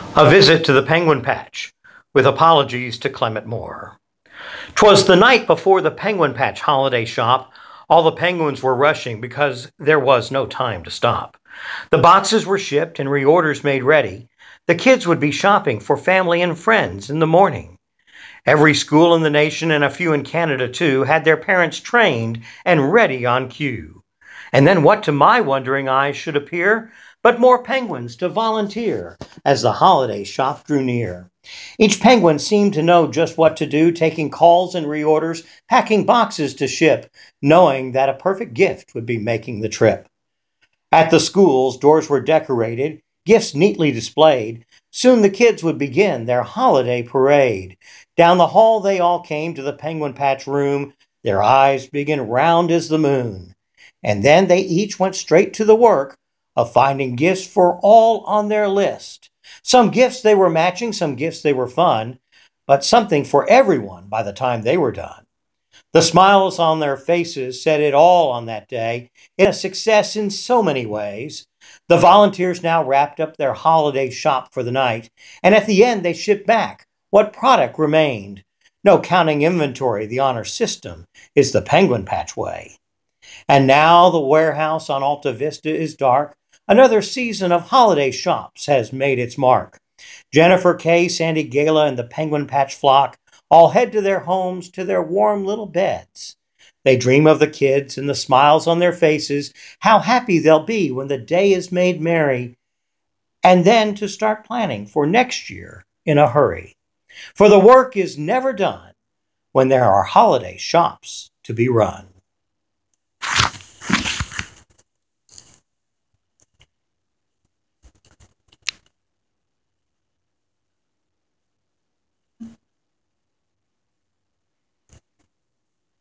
A visit to the Penguin Patch, with apologies to Clement Moore. 'Twas the night before the Penguin Patch holiday shop. All the penguins were rushing because there was no time to stop. The boxes were shipped and reorders made ready. The kids would be shopping for family and friends in the morning. Every school in the nation, and a few in Canada too, had their parents trained and ready on cue. And then what to my wondering eyes should appear but more penguins to volunteer as the holiday shop drew near. Each penguin seemed to know just what to do, taking calls and reorders, packing boxes to ship, knowing that a perfect gift would be making the trip. At the schools, doors were decorated, gifts neatly displayed. Soon the kids would begin their holiday parade. Down the hall they all came to the Penguin Patch room, their eyes big and round as the moon. And then they each went straight to the work of finding gifts for all on their list. Some gifts they were matching, some gifts they were fun, but something for everyone by the time they were done. The smiles on their faces said it all on that day. It was a success in so many ways. The volunteers now wrapped up their holiday shop for the night, and at the end they shipped back what product remained. No counting inventory, the honor system is the Penguin Patch way. And now the warehouse on Alta Vista is dark. Another season of holiday shops has made its mark. Jennifer Kay, Sandy Gala, and the Penguin Patch flock all head to their homes, to their warm little beds. They dream of the kids and the smiles on their faces, how happy they'll be when the day is made merry, and then to start planning for next year in a hurry. For the work is never done when there are holiday shops to be run.